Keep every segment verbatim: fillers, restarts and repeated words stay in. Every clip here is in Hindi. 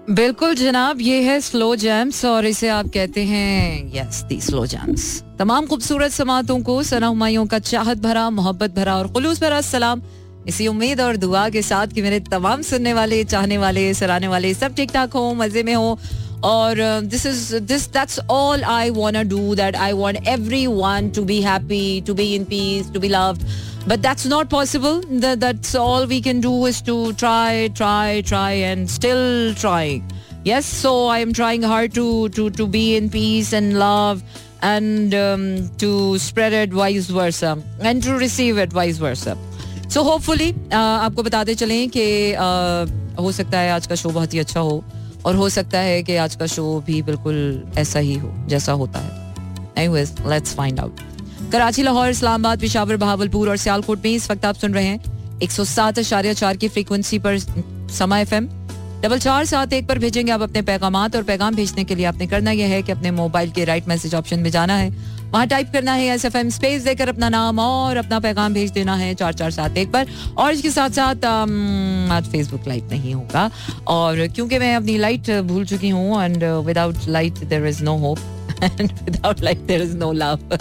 बिल्कुल जनाब, ये है स्लो जैम्स और इसे आप कहते हैं यस दी स्लो जैम्स. तमाम खूबसूरत समातों को सना हुमायूं का चाहत भरा, मोहब्बत भरा और खुलूस भरा सलाम. इसी उम्मीद और दुआ के साथ कि मेरे तमाम सुनने वाले, चाहने वाले, सराहने वाले सब ठीक ठाक हो, मजे में हो. और this is this that's all I want to do, that I want everyone to be happy, to be in peace, to be loved. But that's not possible. That, that's all we can do is to try, try, try and still trying. Yes, so I am trying hard to to to be in peace and love and um, to spread it vice versa and to receive it vice versa. So hopefully uh, आपको बताते चलें कि uh, हो सकता है आज का शो बहुत ही अच्छा हो और हो सकता है कि आज का शो भी बिल्कुल ऐसा ही हो जैसा होता है. Anyways, let's find out. Karachi, Lahore, Islamabad, Peshawar, Bahawalpur और सियालकोट में इस वक्त आप सुन रहे हैं एक सौ सात अशारिया चार की फ्रीक्वेंसी पर समा एफएम. डबल चार सात एक पर भेजेंगे आप अपने पैगामात और पैगाम भेजने के लिए आपने करना यह है कि अपने मोबाइल के राइट मैसेज ऑप्शन में जाना है, वहां टाइप करना है एस एफ एम, स्पेस देकर अपना नाम और अपना पैगाम भेज देना है चार चार सात एक पर. और इसके साथ साथ आज फेसबुक लाइव नहीं होगा और क्योंकि मैं अपनी लाइट भूल चुकी हूँ and without light there is no hope and without light there is no love.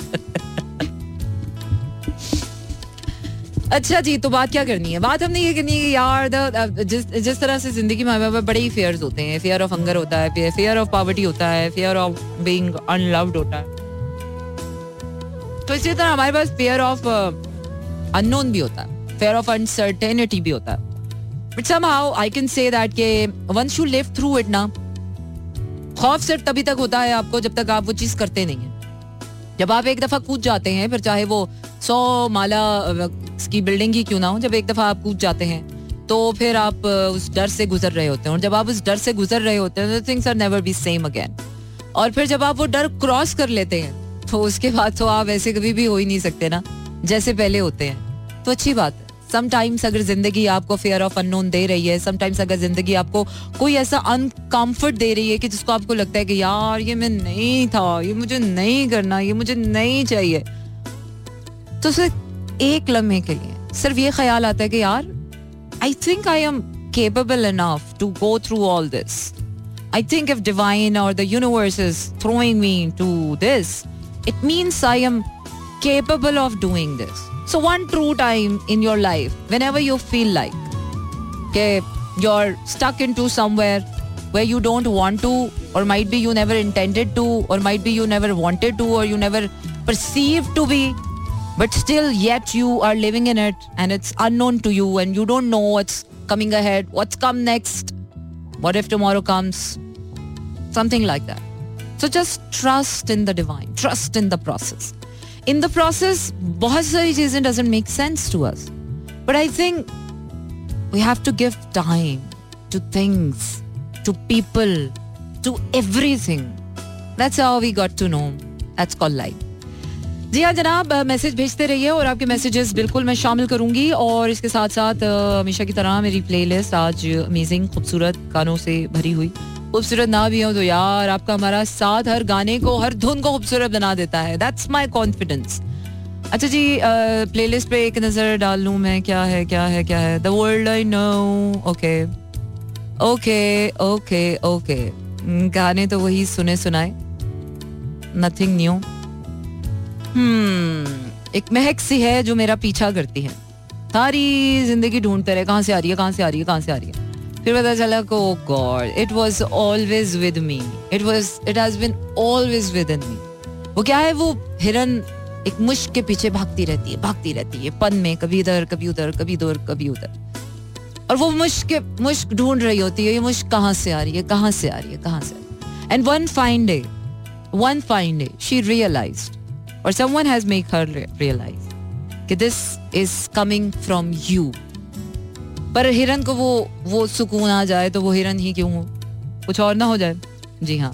अच्छा जी, तो बात क्या करनी है? बात हमने ये करनी है कि यार द, जिस जिस तरह से जिंदगी में हमें बड़े ही फेयर्स होते हैं. फेयर ऑफ हंगर होता है, फेयर ऑफ पॉवर्टी होता है, फेयर ऑफ बीइंग अनलव्ड होता है. तो इसी तरह हमारे पास फेयर ऑफ अननोन भी होता है, फेयर ऑफ अनसर्टेनिटी भी होता है. But somehow I can say that के once you live through it ना, खौफ सिर्फ तभी तक होता है आपको जब तक आप वो चीज करते नहीं है. जब आप एक दफा कूद जाते हैं, फिर चाहे वो सौ माला की बिल्डिंग ही क्यों ना हो, जब एक दफा आप कूद जाते हैं तो फिर आप उस डर से गुजर रहे होते हैं. और जब आप उस डर से गुजर रहे होते हैं, things are never be same again. और फिर जब आप वो डर क्रॉस कर लेते हैं तो उसके बाद तो आप ऐसे कभी भी हो ही नहीं सकते ना जैसे पहले होते हैं. तो अच्छी बात है. समटाइम्स अगर जिंदगी आपको फेयर ऑफ अननोन दे रही है, समटाइम्स अगर जिंदगी आपको कोई ऐसा अनकंफर्ट दे रही है कि जिसको आपको लगता है कि यार ये मैं नहीं था, ये मुझे नहीं करना, ये मुझे नहीं चाहिए, तो सिर्फ एक लम्हे के लिए सिर्फ ये ख्याल आता है कि यार I think I am capable enough to go through all this. I think if divine और the universe is throwing me to this, it means I am capable of doing this. So one true time in your life, whenever you feel like okay, you're stuck into somewhere where you don't want to, or might be you never intended to, or might be you never wanted to, or you never perceived to be, but still yet you are living in it and it's unknown to you and you don't know what's coming ahead, what's come next, what if tomorrow comes, something like that. So just trust in the divine, trust in the process. In the process, बहुत सारी चीजें doesn't make sense to us, but I think we have to give time to things, to people, to everything. That's how we got to know. That's called life. जी हाँ जनाब, मैसेज भेजते रहिए और आपके मैसेजेस बिल्कुल मैं शामिल करूंगी. और इसके साथ साथ हमेशा की तरह मेरी प्लेलिस्ट आज अमेजिंग, खूबसूरत, गानों से भरी हुई. खूबसूरत ना भी हो तो यार आपका हमारा साथ हर गाने को, हर धुन को खूबसूरत बना देता है. That's my confidence. अच्छा जी, प्लेलिस्ट पे एक नजर डाल लूं मैं. क्या है क्या है क्या है? The world I know. Okay okay okay okay, गाने तो वही सुने सुनाए, नथिंग न्यू. हम्म एक महक सी है जो मेरा पीछा करती है, सारी जिंदगी ढूंढते रहे कहाँ से आ रही है, कहाँ से आ रही है, कहाँ से आ रही है. फिर पता चला को God, it was always with me, it was it has been always with in me. वो क्या है, वो हिरन एक मुश्क के पीछे भागती रहती है, भागती रहती है पन में, कभी इधर कभी उधर, कभी इधर कभी उधर. और वो मुश्क मुश्क ढूंढ रही होती है, ये मुश्क कहाँ से आ रही है, कहाँ से आ रही है, कहाँ से. And one fine day, one fine day she realised, or someone has made her realize कि this is coming from you. पर हिरन को वो वो सुकून आ जाए तो वो हिरन ही क्यों हो, कुछ और ना हो जाए. जी हाँ.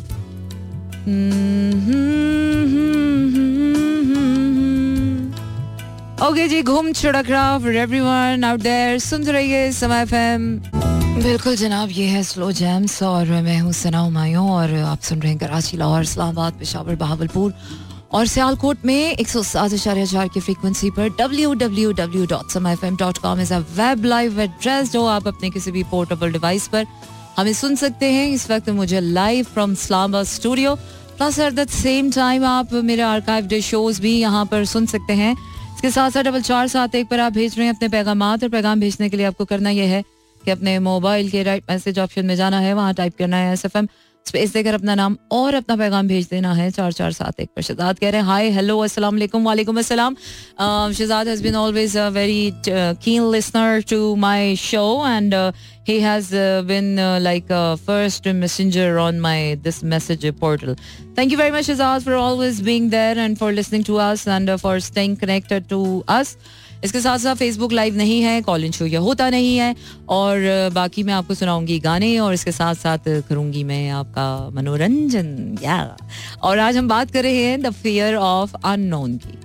ओके जी, घूम छिड़करा for everyone out there. सुनते रहिए समा एफएम. बिल्कुल जनाब, ये है स्लो जैम्स और मैं हूँ सना हुमायूं और आप सुन रहे हैं कराची, लाहौर, इस्लामाबाद, पेशावर, बहावलपुर और सियालकोट में एक सौ सात इशारिया चार की फ्रीक्वेंसी पर. W W W dot Sama F M dot com is a web live address जो आप अपने किसी भी पोर्टेबल डिवाइस पर हमें सुन सकते हैं इस वक्त मुझे live from Islamabad studio, plus at the same time आप मेरे आर्काइव्ड शोज भी यहाँ पर सुन सकते हैं. इसके साथ साथ डबल चार सात एक पर आप भेज रहे हैं अपने पैगामात, और पैगाम भेजने के लिए आपको करना यह है कि अपने मोबाइल के राइट मैसेज ऑप्शन में जाना है, वहाँ टाइप करना है एस एफ एम, स्पेस देकर अपना नाम और अपना पैगाम भेज देना है चार चार सात एक पर. शहजाद कह रहे हैं हाय हेलो अस्सलाम वालेकुम. वालेकुम अस्सलाम. Shahzad has been always a very keen listener to my show and he has uh, been uh, like a first messenger on my this message portal. Thank you very much Shahzad for always being there and for listening to us and uh, for staying connected to us. इसके साथ साथ फेसबुक लाइव नहीं है, कॉल इन शो ये होता नहीं है, और uh, बाकी मैं आपको सुनाऊंगी गाने और इसके साथ साथ करूंगी मैं आपका मनोरंजन. या और आज हम बात कर रहे हैं द फियर ऑफ अननोन की,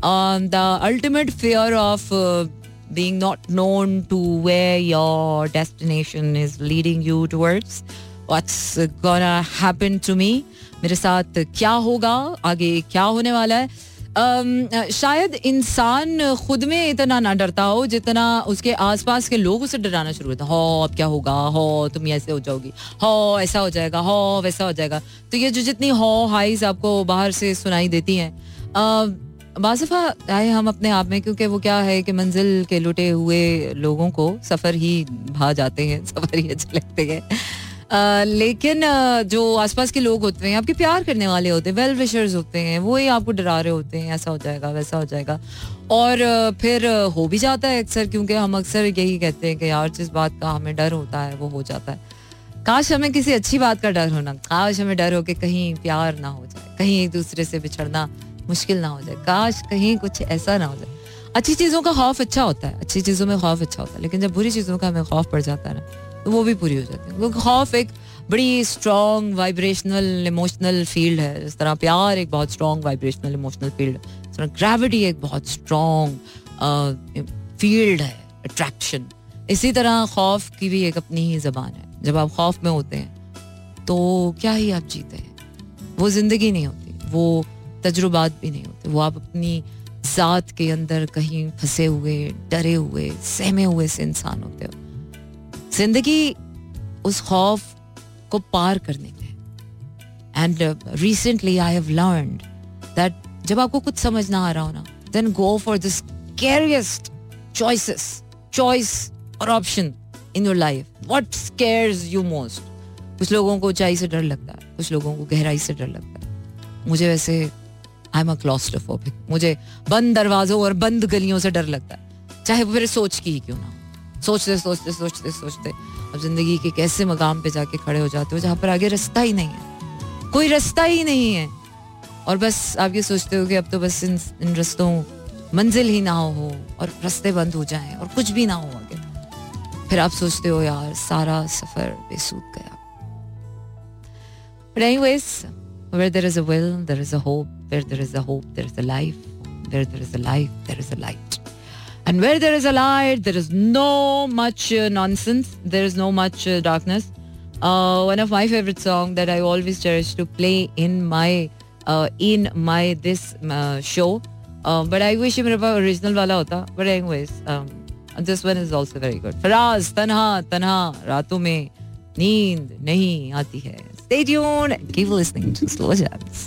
the ultimate fear of being not known to where your destination is leading you towards. What's gonna happen to me? मेरे साथ क्या होगा, आगे क्या होने वाला है. um, शायद इंसान खुद में इतना ना डरता हो जितना उसके आसपास के लोग उसे डराना शुरू होता है. हो अब क्या होगा, हो तुम ऐसे हो जाओगी, हो ऐसा हो जाएगा, हो वैसा हो जाएगा. तो ये जो जितनी हो हाइज आपको बाहर से सुनाई देती हैं, uh, बाज़ दफ़ा आए हम अपने आप में, क्योंकि वो क्या है कि मंजिल के लुटे हुए लोगों को सफ़र ही भा जाते हैं, सफ़र ही अच्छे लगते हैं. लेकिन आ, जो आसपास के लोग होते हैं, आपके प्यार करने वाले होते हैं, वेल विशर्स होते हैं, वो ही आपको डरा रहे होते हैं ऐसा हो जाएगा वैसा हो जाएगा. और आ, फिर आ, हो भी जाता है अक्सर, क्योंकि हम अक्सर यही कहते हैं कि यार जिस बात का हमें डर होता है वो हो जाता है. काश हमें किसी अच्छी बात का डर होना, काश हमें डर हो कि कहीं प्यार ना हो जाए, कहीं एक दूसरे से बिछड़ना मुश्किल ना हो जाए, काश कहीं कुछ ऐसा ना हो जाए. अच्छी चीज़ों का खौफ अच्छा होता है, अच्छी चीज़ों में खौफ अच्छा होता है, लेकिन जब बुरी चीज़ों का हमें खौफ पड़ जाता है ना, तो वो भी पूरी हो जाती है. क्योंकि खौफ एक बड़ी स्ट्रॉन्ग वाइब्रेशनल इमोशनल फील्ड है. जिस तरह प्यार एक बहुत स्ट्रॉन्ग वाइब्रेशनल इमोशनल फील्ड है, जिस तरह ग्रेविटी एक बहुत स्ट्रॉन्ग फील्ड है, अट्रैक्शन. इसी तरह खौफ की भी एक अपनी ही ज़बान है. जब आप खौफ में होते हैं तो क्या ही आप जीते हैं, वो जिंदगी नहीं होती, वो तजुर्बात भी नहीं होते, वो आप अपनी ज़ात के अंदर कहीं फंसे हुए, डरे हुए, सहमे हुए से इंसान होते हो. जिंदगी उस खौफ को पार करने के. And recently I have learned that जब आपको कुछ समझ ना आ रहा हो ना, then go for the scariest choices choice और option in your life. What scares you most? कुछ लोगों को ऊंचाई से डर लगता है, कुछ लोगों को गहराई से डर लगता है. मुझे वैसे आई एम अ क्लॉस्ट्रोफोबिक, मुझे बंद दरवाजों और बंद गलियों से डर लगता है, चाहे वो मेरे सोच की ही क्यों ना. सोचते सोचते सोचते सोचते अब जिंदगी के कैसे मकाम पे जाके खड़े हो जाते हो जहाँ पर आगे रास्ता ही नहीं है, कोई रास्ता ही नहीं है, और बस आप ये सोचते हो कि अब तो बस इन इन रस्तों मंजिल ही ना हो और रास्ते बंद हो जाएं और कुछ भी ना हो आगे. फिर आप सोचते हो यार सारा सफर बेसूद गया. But anyways, where there is a will, there is a hope. Where there is a hope, there is a life. Where there is a life, there is a light. And where there is a light, there is no much uh, nonsense. There is no much uh, darkness. Uh, one of my favorite songs that I always cherish to play in my uh, in my this uh, show. Uh, but I wish मेरे पास original वाला होता. But anyways, um, this one is also very good. Faraz तन्हा तन्हा रातों में नींद नहीं आती है. Stay tuned. Keep listening to Slow Jams.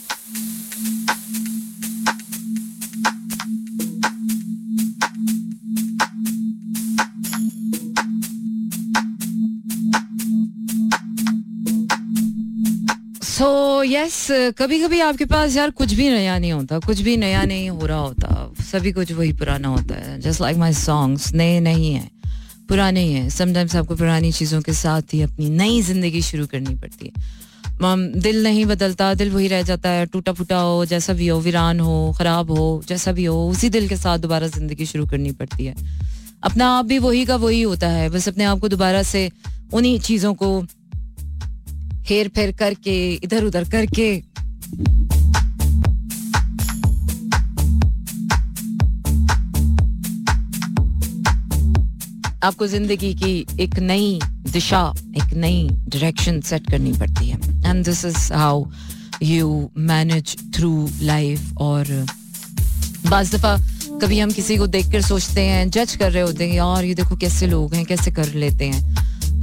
So so, yes yes, कभी कभी आपके पास यार कुछ भी नया नहीं होता, कुछ भी नया नहीं हो रहा होता, सभी कुछ वही पुराना होता है. जस्ट लाइक माई सॉन्ग्स नए नहीं हैं, पुराने ही हैं. समटाइम्स आपको पुरानी चीज़ों के साथ ही अपनी नई जिंदगी शुरू करनी पड़ती है. दिल नहीं बदलता, दिल वही रह जाता है, टूटा फूटा हो, जैसा भी हो, वीरान हो, ख़राब हो, जैसा भी हो, उसी दिल के साथ दोबारा जिंदगी शुरू करनी पड़ती है. अपना आप भी वही का वही होता है, बस अपने आप को दोबारा से उन्हीं चीज़ों को हेर फेर करके इधर उधर करके आपको जिंदगी की एक नई दिशा, एक नई डायरेक्शन सेट करनी पड़ती है. And this is how you manage through life. और बाज़ दफ़ा कभी हम किसी को देखकर सोचते हैं, जज कर रहे होते हैं, यार ये देखो कैसे लोग हैं, कैसे कर लेते हैं.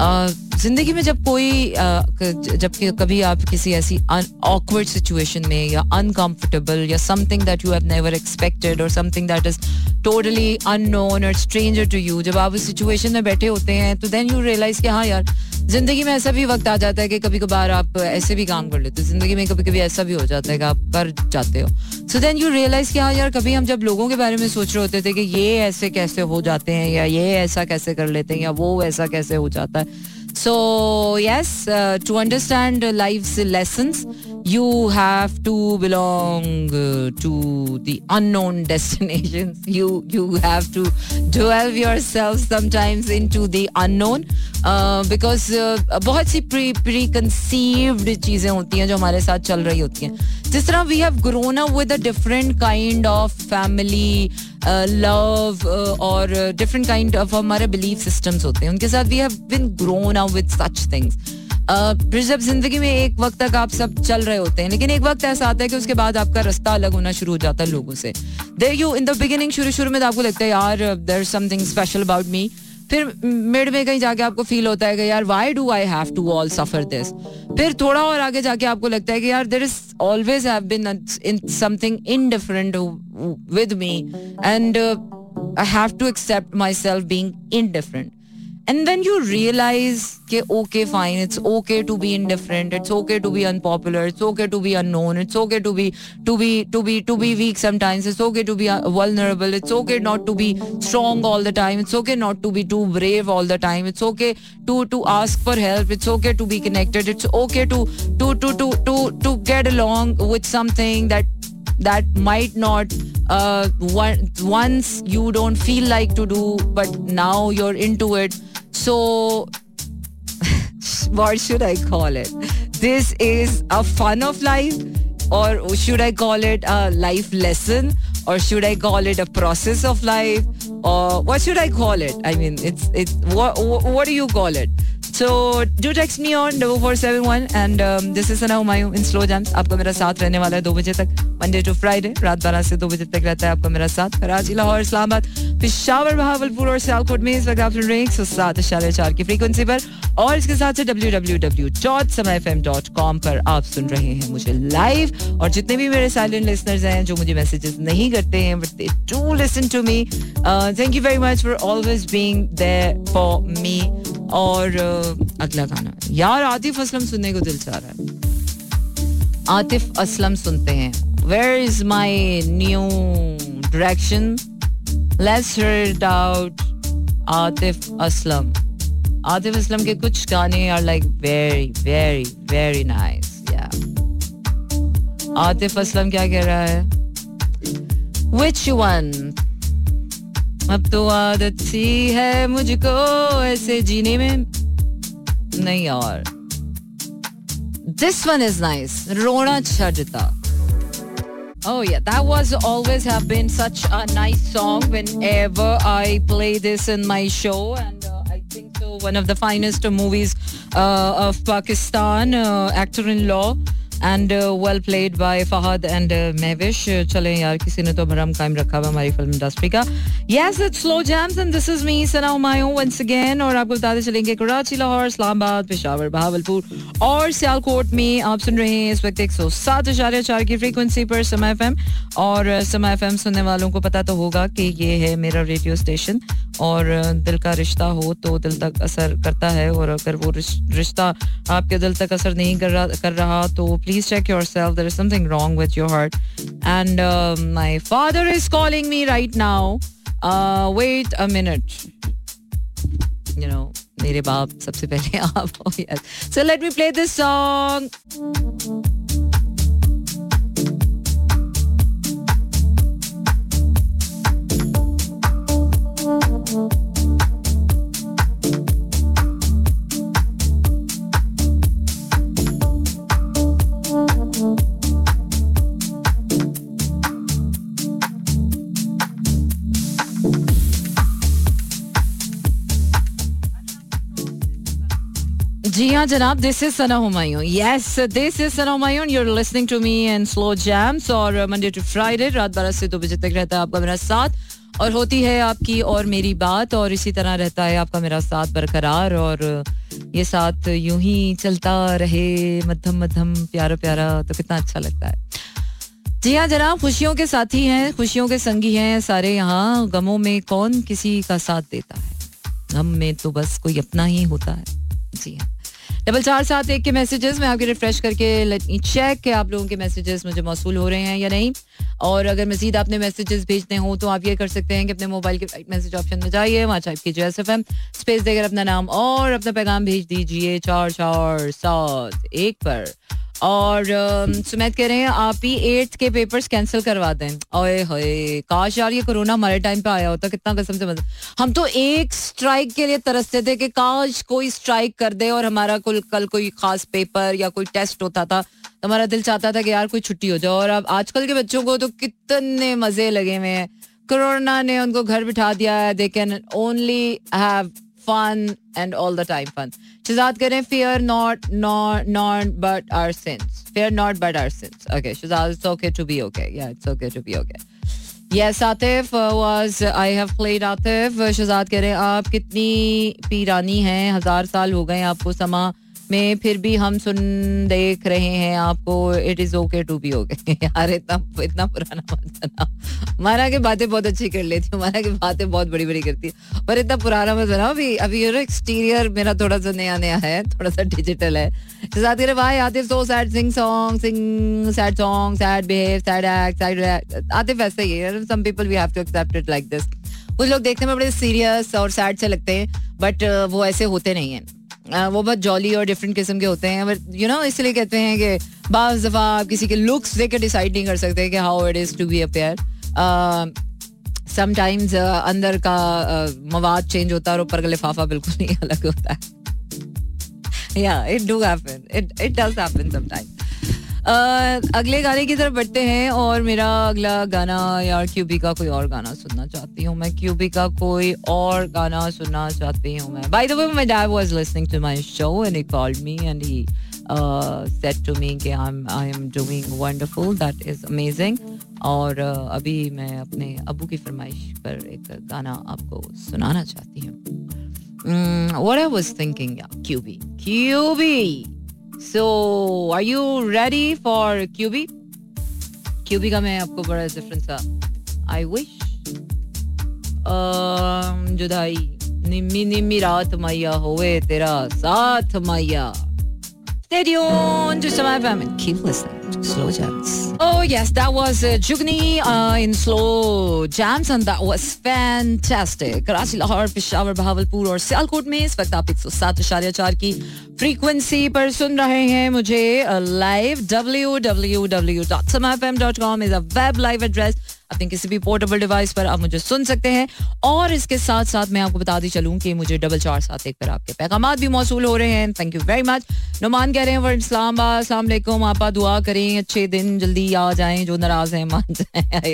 जिंदगी में जब कोई जब कभी आप किसी ऐसी ऑकवर्ड सिचुएशन में या अनकंफर्टेबल या something that you have never expected और something that is totally unknown और स्ट्रेंजर टू यू, जब आप उस सिचुएशन में बैठे होते हैं तो देन यू रियलाइज कि हाँ यार, जिंदगी में ऐसा भी वक्त आ जाता है कि कभी कभार आप ऐसे भी काम कर लेते हो, जिंदगी में कभी कभी ऐसा भी हो जाता है कि आप कर जाते हो. सो देन यू रियलाइज कि हाँ यार, कभी हम जब लोगों के बारे में सोच रहे होते थे कि ये ऐसे कैसे हो जाते हैं या ये ऐसा कैसे कर लेते हैं या वो ऐसा कैसे हो जाता है. So yes, uh, to understand uh, life's lessons, you have to belong uh, to the unknown destinations. You you have to delve yourself sometimes into the unknown uh, because uh, बहुत सी pre preconceived चीजें होती हैं जो हमारे साथ चल रही होती हैं. जिस तरह we have grown up with a different kind of family uh, love uh, और uh, different kind of हमारे belief systems होते हैं, उनके साथ we have been grown up with such things. uh, फिर जब जिंदगी में एक वक्त तक आप सब चल रहे होते हैं, लेकिन एक वक्त ऐसा आता है कि उसके बाद आपका रास्ता अलग होना शुरू हो जाता है लोगों से. There you in the beginning, शुरू शुरू में तो आपको लगता है यार there is something special about me. फिर मिड में कहीं जाके आपको फील होता है कि यार why do I have to all suffer this. फिर थोड़ा और आगे जाके आपको लगता है कि यार there is always have been in something indifferent with me and uh, I have to accept myself being indifferent. And then you realize that okay, fine, it's okay to be indifferent, it's okay to be unpopular, it's okay to be unknown, it's okay to be to be to be to be weak sometimes, it's okay to be vulnerable, it's okay not to be strong all the time, it's okay not to be too brave all the time, it's okay to to ask for help, it's okay to be connected, it's okay to to to to to to get along with something that that might not uh, one, once you don't feel like to do, but now you're into it. So what should I call it? This is a fun of life, or should I call it a life lesson, or should I call it a process of life, or what should I call it? I mean, it's it's what what do you call it? So do text me on double four seven one and um, this is Sana Humayun in Slow Jams. आपका मेरा साथ रहने वाला है दो बजे तक, मंडे टू फ्राइडे रात बारह से दो बजे तक रहता है आपका मेरा साथ. कराची, लाहौर, इस्लामाबाद, पेशावर, बहावलपुर और सियालकोट में इस वक्त आप सुन रहे हैं एक सौ सात इशारे चार की फ्रीक्वेंसी पर, और इसके साथ से W W W dot Sama F M dot com पर आप सुन रहे हैं मुझे लाइव. और जितने भी मेरे साइलेंट लिसनर्स हैं जो मुझे मैसेजेस नहीं करते हैं but they do listen to me, thank you very much for always being there for me. और uh, अगला गाना यार आतिफ असलम सुनने को दिल चाह रहा है. आतिफ असलम सुनते हैं. Where is my new direction? Let's hear it out. Atif Aslam. Atif Aslam के कुछ गाने are like very very very nice. Yeah. Atif Aslam क्या कह रहा है? Which one? अब तो आदत सी है मुझको ऐसे जीने में. नहीं यार. This one is nice. रोना छड़ता. Oh yeah, that was always have been such a nice song whenever I play this in my show, and uh, I think so one of the finest uh, movies uh, of Pakistan, uh, actor-in-law. And uh, well played by Fahad and uh, Mehwish. चलें यार, किसी ने तो भरम कायम रखा हुआ हमारी फिल्म इंडस्ट्री का. Yes, it's Slow Jams and this is me, Sana Humayun once again. और आपको बताते चलेंगे कराची, लाहौर, इस्लामाबाद, पेशावर, बहावलपुर और सियालकोट में आप सुन रहे हैं इस वक्त एक सौ सात इशारे चार की फ्रीक्वेंसी पर समा एफएम. और समा एफएम सुनने वालों को पता तो होगा कि ये है मेरा रेडियो स्टेशन, और दिल का रिश्ता हो तो दिल तक असर करता है, और अगर वो रिश्ता आपके दिल तक असर नहीं कर रहा कर रहा तो please check yourself. There is something wrong with your heart. And uh, my father is calling me right now. Uh, wait a minute. You know, मेरे बाप सबसे पहले आप हो. Yes. So let me play this song. जी हाँ जनाब, this is Sana Humayun. Yes, this is Sana Humayun. You are listening to me in slow jams, और मंडे टू फ्राइडे रात बारह से दो बजे तक रहता है आपका मेरा साथ. और होती है आपकी और मेरी बात, और इसी तरह रहता है आपका मेरा साथ बरकरार, और ये साथ यूं ही चलता रहे मध्यम मध्यम प्यारा प्यारा, तो कितना अच्छा लगता है. जी हाँ जनाब, खुशियों के साथी हैं, खुशियों के संगी हैं सारे यहाँ. गमों में कौन किसी का साथ देता है, गम में तो बस कोई अपना ही होता है. जी हाँ, डबल चार सात एक के मैसेजेस मैं आपके रिफ्रेश करके लेट मी चेक कि आप लोगों के मैसेजेस मुझे मौसूल हो रहे हैं या नहीं. और अगर मजीद आपने मैसेजेस भेजने हो तो आप ये कर सकते हैं कि अपने मोबाइल के राइट मैसेज ऑप्शन में जाइए, वहाँ टाइप कीजिए एस एफ एम, स्पेस देकर अपना नाम और अपना पैगाम भेज दीजिए चार चार सात एक पर. और सुमेत कह रहे हैं आप ही एट्थ के पेपर्स कैंसिल करवा दें. ओए होए, काश यार ये कोरोना हमारे टाइम पे आया होता, कितना कसम से मजा. हम तो एक स्ट्राइक के लिए तरसते थे कि काश कोई स्ट्राइक कर दे और हमारा कुल कल कोई खास पेपर या कोई टेस्ट होता था, तो हमारा दिल चाहता था कि यार कोई छुट्टी हो जाए. और अब आजकल के बच्चों को तो कितने मजे लगे हुए हैं, कोरोना ने उनको घर बिठा दिया है. They can only have fun and all the time fun. Shazad करें fear not not not but our sins. Fear not but our sins. Okay, Shazad, it's okay to be okay. Yeah, it's okay to be okay. Yes, Atif uh, was I have played Atif. Shazad कह रहे हैं आप कितनी पीरानी हैं, हजार साल हो गए आपको समा में, फिर भी हम सुन देख रहे हैं आपको. It is okay to be okay. यार इतना इतना पुराना मत बना. माना के बातें बहुत अच्छी कर लेती हूँ, माना की बातें बहुत बड़ी बड़ी करती है, पर इतना पुराना मत बनाओ. अभी अभी ये एक्सटीरियर मेरा थोड़ा सा नया नया है, थोड़ा सा डिजिटल है. साथ ही भाई Atif so sad, sing song sing sad song, sad behave, sad act, sad act. Atif ऐसा ही है. Some people we have to accept it like this. कुछ लोग देखने में बड़े सीरियस और सैड से लगते हैं, बट वो ऐसे होते नहीं हैं. Uh, वो बहुत जॉली और डिफरेंट किस्म के होते हैं. बट यू नो इसलिए कहते हैं कि बाज़ दफ़ा आप किसी के लुक्स देख के डिसाइड नहीं कर सकते कि how it is to be a pair. Sometimes अंदर का uh, मवाद चेंज होता है और ऊपर का लिफाफा बिल्कुल ही अलग होता है. या it do happen, it it does happen sometimes. अगले गाने की तरफ बढ़ते हैं, और मेरा अगला गाना यार क्यूबी का कोई और गाना सुनना चाहती हूँ मैं. क्यूबी का कोई और गाना सुनना चाहती हूँ मैं. By the way my dad was listening to my show and he called me and he said to me कि I am I am doing wonderful, that is amazing. और uh, अभी मैं अपने अबू की फरमाइश पर एक गाना आपको सुनाना चाहती हूँ. व्हाट आई वाज थिंकिंग, क्यूबी क्यूबी So, are you ready for Q B? Q B का मैं आपको बड़ा डिफरेंस सा I wish um, जुदाई निम्मी निम्मी रात मैया होवे तेरा साथ मैया. Stay tuned to Samay F M and keep listening to Slow Jams. Oh yes, that was uh, Jugni uh, in Slow Jams and that was fantastic. Karachi, Lahore, Peshawar, Bahawalpur और सियालकोट में इस वक्त आप एक सौ सात इशारिया चार की फ्रीक्वेंसी पर सुन रहे हैं मुझे live. W W W dot samay f m dot com is a web live address. अपने किसी भी पोर्टेबल डिवाइस पर आप मुझे सुन सकते हैं. और इसके साथ साथ मैं आपको बता दी चलूं कि मुझे डबल चार सात एक पर आपके पैगामात भी मौसूल हो रहे हैं. Thank you very much. Nauman कह रहे हैं वर्ड इस्लामाबाद, अस्सलाम वालेकुम, आपा दुआ करें अच्छे दिन जल्दी आ जाएं, जो नाराज हैं मान जाएं.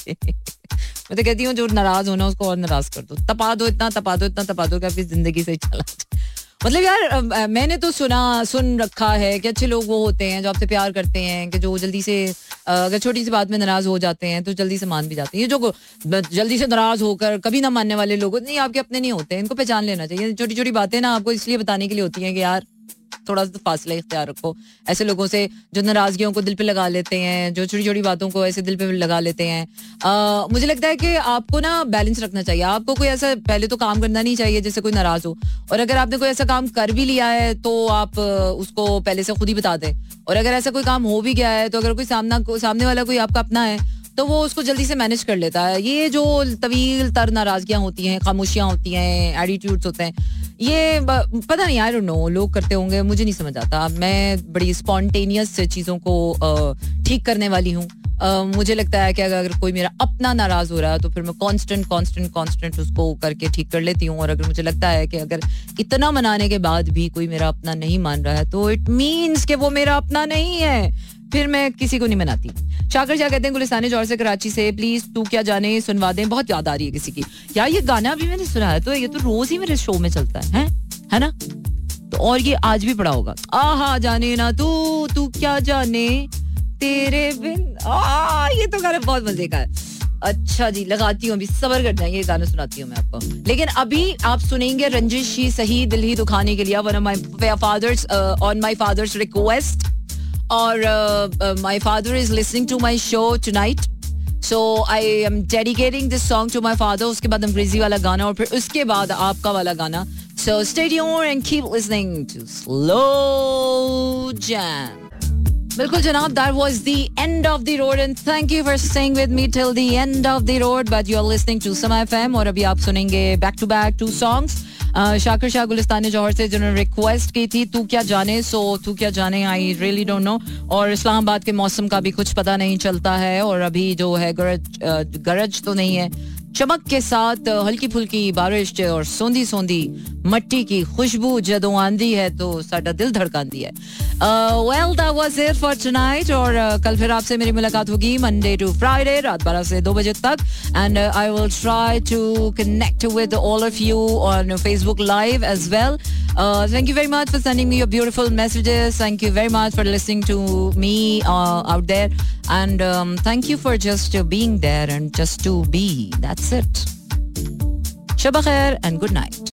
मैं तो कहती हूँ जो नाराज होना उसको और नाराज कर दो, तपा दो, इतना तपा दो, इतना तपा दो कि आपकी जिंदगी से चला जाए. मतलब यार मैंने तो सुना सुन रखा है कि अच्छे लोग वो होते हैं जो आपसे प्यार करते हैं, कि जो जल्दी से अगर छोटी सी बात में नाराज हो जाते हैं तो जल्दी से मान भी जाते हैं. ये जो जल्दी से नाराज होकर कभी ना मानने वाले लोग नहीं, आपके अपने नहीं होते हैं. इनको पहचान लेना चाहिए. छोटी छोटी बातें ना आपको इसलिए बताने के लिए होती हैं कि यार थोड़ा सा फासला इख्तियार रखो ऐसे लोगों से जो नाराजगियों को दिल पे लगा लेते हैं, जो छोटी छोटी बातों को ऐसे दिल पे लगा लेते हैं. आ, मुझे लगता है कि आपको ना बैलेंस रखना चाहिए. आपको कोई ऐसा पहले तो काम करना नहीं चाहिए जिससे कोई नाराज हो, और अगर आपने कोई ऐसा काम कर भी लिया है तो आप उसको पहले से खुद ही बता दें. और अगर ऐसा कोई काम हो भी गया है तो अगर कोई सामना सामने वाला कोई आपका अपना है तो वो उसको जल्दी से मैनेज कर लेता है. ये जो तवील तर नाराजगियां होती हैं, खामोशियां होती हैं, एटीट्यूड्स होते हैं, ये पता नहीं, आई डोंट नो, लोग करते होंगे, मुझे नहीं समझ आता. मैं बड़ी स्पॉन्टेनियस चीज़ों को ठीक करने वाली हूँ. मुझे लगता है कि अगर कोई मेरा अपना नाराज हो रहा है तो फिर मैं कांस्टेंट कांस्टेंट कांस्टेंट उसको करके ठीक कर लेती हूँ. और अगर मुझे लगता है कि अगर इतना मनाने के बाद भी कोई मेरा अपना नहीं मान रहा है तो इट मीन्स कि वो मेरा अपना नहीं है, फिर मैं किसी को नहीं मनाती. शाकर क्या कहते हैं गुलिस्तान जौहर से कराची से, प्लीज तू क्या जाने सुनवा दें, बहुत याद आ रही है किसी की. यार ये गाना भी मैंने सुना है, तो ये तो रोज ही मेरे शो में चलता है, है, है ना. तो और ये आज भी पड़ा होगा. आहा जाने ना तू तू क्या जाने तेरे बिन. आ, ये तो गाना बहुत मजे का है. अच्छा जी, लगाती हूँ अभी, सबर कर जाएंगे, ये गाना सुनाती हूँ मैं आपको. लेकिन अभी आप सुनेंगे रंजिश ही सही दिल ही दुखाने के लिए, one of my father's, on my father's request, और my father is listening to my show tonight, so I am dedicating this song to my father. उसके बाद अंग्रेजी वाला गाना और फिर उसके बाद आपका वाला गाना. So stay tuned and keep listening to slow jam. बिल्कुल जनाब, that was the end of the road and thank you for staying with me till the end of the road, but you're listening to Sama F M और अभी आप सुनेंगे back to back two songs. Shakir Shah Gulistan जौहर से जिन्होंने रिक्वेस्ट की थी तू क्या जाने, सो तू क्या जाने आई रियली डोंट नो. और इस्लामाबाद के मौसम का भी कुछ पता नहीं चलता है, और अभी जो है गरज गरज तो नहीं है, चमक के साथ हल्की फुल्की बारिश और सोंधी सोंधी मट्टी की खुशबू जदों आंदी है तो साडा दिल धड़कांदी है. Well that was it for tonight, और uh, कल फिर आपसे मेरी मुलाकात होगी मंडे टू फ्राइडे रात बारह से दो बजे तक. And I will try to connect with all of you on Facebook live as well. Thank you very much for sending me your beautiful messages. Thank you very much for listening to me uh, out there. And um, thank you for just uh, being there and just to be. That's it. Shabba khair and good night.